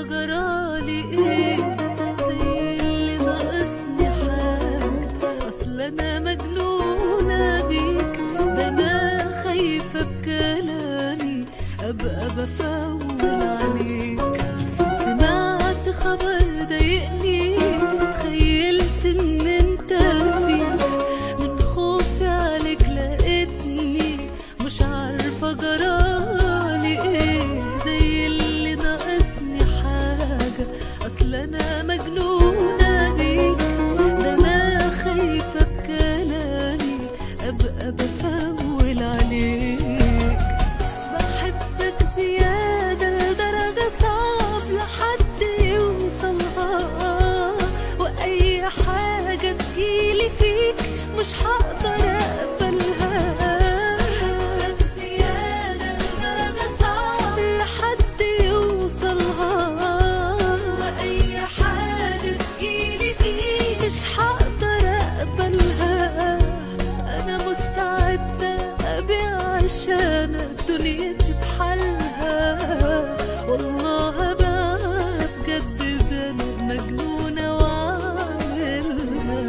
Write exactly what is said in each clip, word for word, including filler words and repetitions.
جرالي ايه، زي اللي ناقصني حاجة، اصل انا مجنونة بيك، ده انا خايفة بكلامي ابقى بفول عليك. سمعت خبر ضايقني، تخيلت ان انت فيك، من خوفي عليك لقيتني مش عارفة جرالي ايه، زي اللي ناقصني حاجة، اصل انا مجنونة بيك، ده انا خايفة بكلامي ابقى بفول عليك. بحبك زيادة لدرجة صعب لحد يوصلها، واي حاجة تجيلي فيك مش هقدر اقبلها. بحبك زيادة لدرجة صعب لحد يوصلها، واي حاجة تجيلي فيك مش هقدر اقبلها. انا مستعدة ابيع عشانك دنيتي بحالها، والله بقى بجد ذنب مجنونة وعاملها.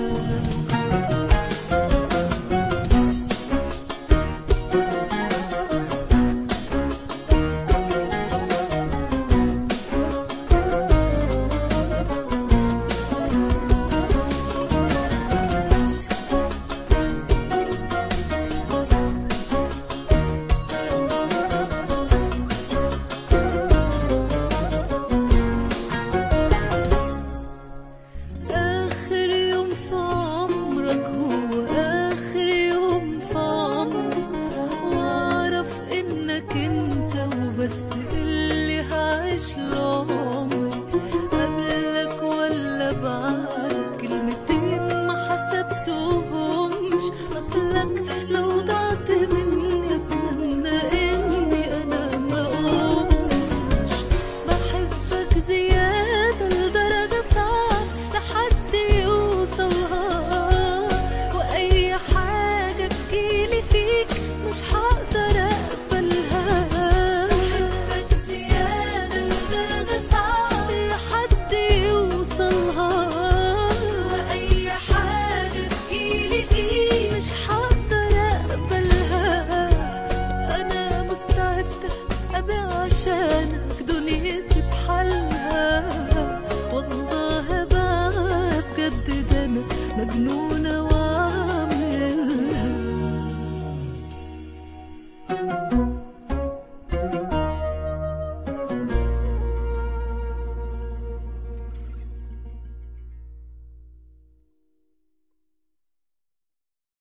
آخر يوم في عمرك هو آخر يوم في عمري، وأعرف إنك أنت وبس اللي هعيش لعمري. قبلك ولا بعدك كلمتين ما حسبتهمش، أصلك لو ضعت مني أتمنى إني أنا ما أقومش. بحبك زيادة لدرجة صعب لحد يوصلها، وأي حاجة تجيلي فيك مش هقدر أقبلها. بحبك زيادة لدرجة صعب لحد يوصلها، وأي حاجة تجيلي فيك مش هقدر أقبلها. أنا مستعدة أبيع عشانك دنيتي بحالها، والله بقى بجد ده أنا مجنونة.